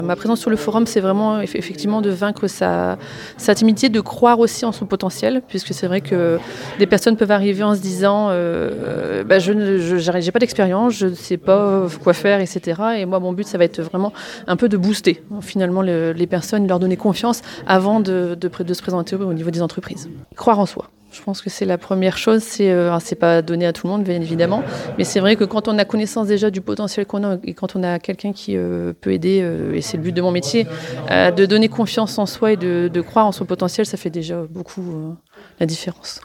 Ma présence sur le forum, c'est vraiment effectivement de vaincre sa timidité, de croire aussi en son potentiel, puisque c'est vrai que des personnes peuvent arriver en se disant j'ai pas d'expérience, je ne sais pas quoi faire, etc. Et moi, mon but, ça va être vraiment un peu de booster finalement les personnes, leur donner confiance avant de se présenter au niveau des entreprises. Croire en soi. Je pense que c'est la première chose, c'est pas donné à tout le monde, bien évidemment, mais c'est vrai que quand on a connaissance déjà du potentiel qu'on a et quand on a quelqu'un qui peut aider, et c'est le but de mon métier, de donner confiance en soi et de croire en son potentiel, ça fait déjà beaucoup la différence.